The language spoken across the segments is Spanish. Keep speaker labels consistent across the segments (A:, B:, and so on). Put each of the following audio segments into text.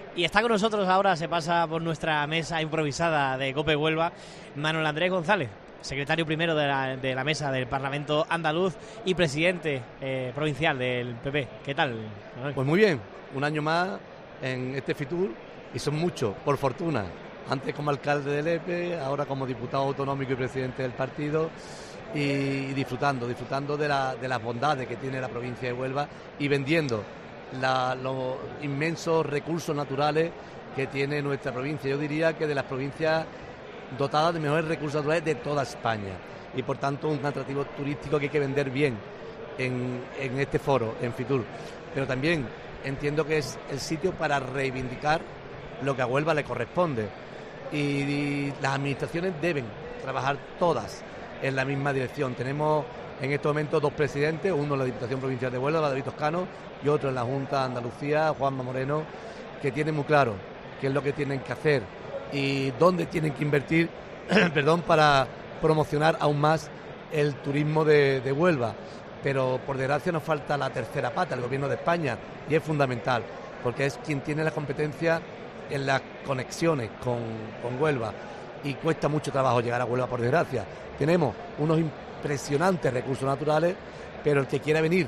A: Y está con nosotros ahora, se pasa por nuestra mesa improvisada de COPE Huelva, Manuel Andrés González, secretario primero de la mesa del Parlamento andaluz y presidente provincial del PP. ¿Qué tal, Manuel?
B: Pues muy bien, un año más en este Fitur, y son muchos, por fortuna. Antes como alcalde del EPE, ahora como diputado autonómico y presidente del partido, y disfrutando de las bondades que tiene la provincia de Huelva y vendiendo los inmensos recursos naturales que tiene nuestra provincia. Yo diría que de las provincias dotadas de mejores recursos naturales de toda España, y por tanto un atractivo turístico que hay que vender bien en este foro, en Fitur. Pero también entiendo que es el sitio para reivindicar lo que a Huelva le corresponde, y las administraciones deben trabajar todas en la misma dirección. Tenemos en estos momentos dos presidentes, uno en la Diputación Provincial de Huelva, David Toscano, y otro en la Junta de Andalucía, Juanma Moreno, que tienen muy claro qué es lo que tienen que hacer y dónde tienen que invertir para promocionar aún más el turismo de Huelva. Pero por desgracia nos falta la tercera pata, el Gobierno de España, y es fundamental, porque es quien tiene la competencia en las conexiones con Huelva, y cuesta mucho trabajo llegar a Huelva, por desgracia. Tenemos unos impresionantes recursos naturales, pero el que quiera venir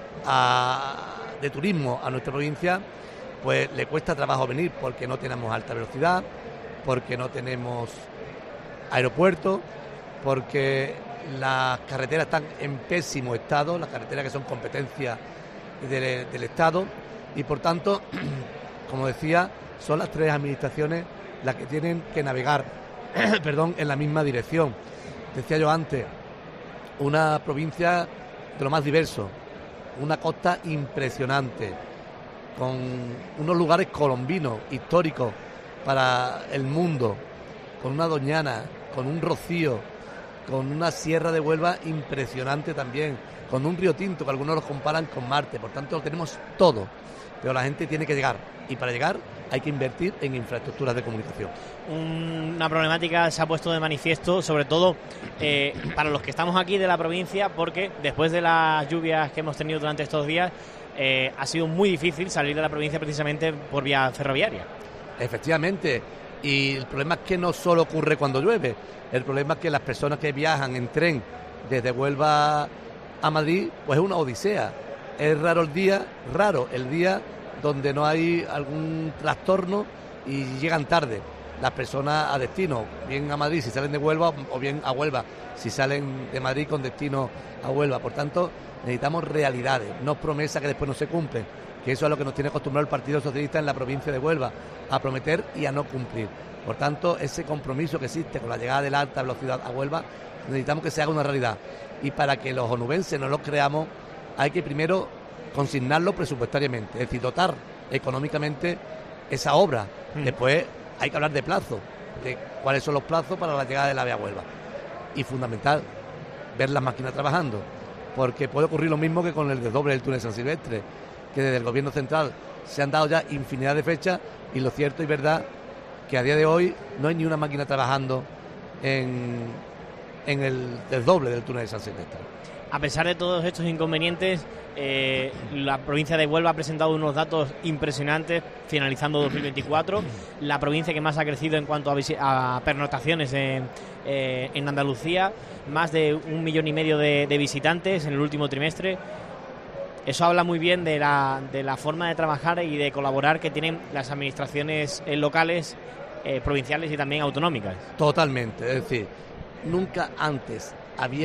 B: de turismo a nuestra provincia, pues le cuesta trabajo venir, porque no tenemos alta velocidad, porque no tenemos aeropuerto, porque las carreteras están en pésimo estado, las carreteras que son competencia del Estado, y por tanto, como decía, son las tres administraciones las que tienen que navegar en la misma dirección. Decía yo antes, una provincia de lo más diverso, una costa impresionante, con unos lugares colombinos, históricos para el mundo, con una Doñana, con un Rocío, con una Sierra de Huelva impresionante también, con un Río Tinto que algunos los comparan con Marte. Por tanto, lo tenemos todo, pero la gente tiene que llegar, y para llegar hay que invertir en infraestructuras de comunicación.
A: Una problemática se ha puesto de manifiesto, sobre todo para los que estamos aquí de la provincia, porque después de las lluvias que hemos tenido durante estos días, ha sido muy difícil salir de la provincia precisamente por vía ferroviaria.
B: Efectivamente, y el problema es que no solo ocurre cuando llueve, el problema es que las personas que viajan en tren desde Huelva a Madrid, pues es una odisea. Es raro el día donde no hay algún trastorno y llegan tarde las personas a destino, bien a Madrid si salen de Huelva, o bien a Huelva si salen de Madrid con destino a Huelva. Por tanto, necesitamos realidades, no promesas que después no se cumplen, que eso es lo que nos tiene acostumbrado el Partido Socialista en la provincia de Huelva, a prometer y a no cumplir. Por tanto, ese compromiso que existe con la llegada de la alta velocidad a Huelva, necesitamos que se haga una realidad. Y para que los onubenses no lo creamos, hay que primero consignarlo presupuestariamente, es decir, dotar económicamente esa obra. Después hay que hablar de plazo, de cuáles son los plazos para la llegada de la AVE a Huelva. Y fundamental, ver las máquinas trabajando, porque puede ocurrir lo mismo que con el desdoble del túnel San Silvestre, que desde el Gobierno central se han dado ya infinidad de fechas, y lo cierto y verdad que a día de hoy no hay ni una máquina trabajando en el desdoble del túnel de San Silvestre.
A: A pesar de todos estos inconvenientes, la provincia de Huelva ha presentado unos datos impresionantes finalizando 2024. La provincia que más ha crecido en cuanto a pernoctaciones en Andalucía, más de 1,5 millones de visitantes en el último trimestre. Eso habla muy bien de la forma de trabajar y de colaborar que tienen las administraciones locales, provinciales y también autonómicas.
B: Totalmente, es decir, nunca antes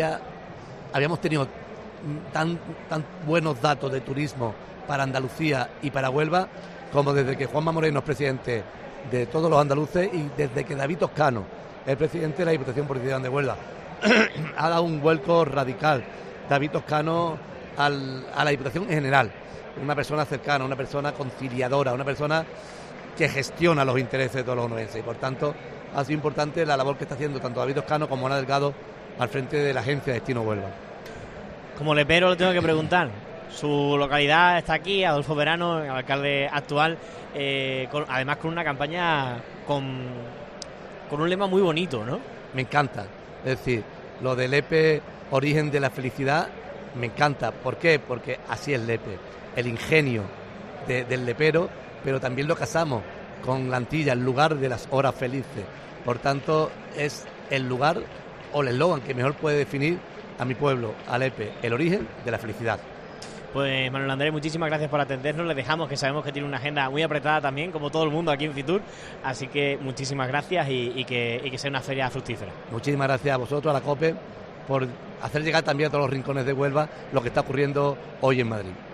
B: habíamos tenido tan buenos datos de turismo para Andalucía y para Huelva como desde que Juanma Moreno es presidente de todos los andaluces, y desde que David Toscano es presidente de la Diputación Provincial de Huelva. Ha dado un vuelco radical David Toscano a la Diputación en general. Una persona cercana, una persona conciliadora, una persona que gestiona los intereses de todos los onubenses, y por tanto ha sido importante la labor que está haciendo tanto David Toscano como Ana Delgado al frente de la agencia Destino Huelva.
A: Como lepero le tengo que preguntar, su localidad está aquí, Adolfo Verano, el alcalde actual, además con una campaña con un lema muy bonito, ¿no?
B: Me encanta, es decir, lo del Lepe, origen de la felicidad, me encanta. ¿Por qué? Porque así es Lepe, el ingenio del lepero, pero también lo casamos con la Antilla, el lugar de las horas felices. Por tanto, es el lugar o el eslogan que mejor puede definir a mi pueblo, a Lepe, el origen de la felicidad.
A: Pues Manuel Andrés, muchísimas gracias por atendernos. Le dejamos, que sabemos que tiene una agenda muy apretada también, como todo el mundo aquí en Fitur. Así que muchísimas gracias y que sea una feria fructífera.
B: Muchísimas gracias a vosotros, a la COPE, por hacer llegar también a todos los rincones de Huelva lo que está ocurriendo hoy en Madrid.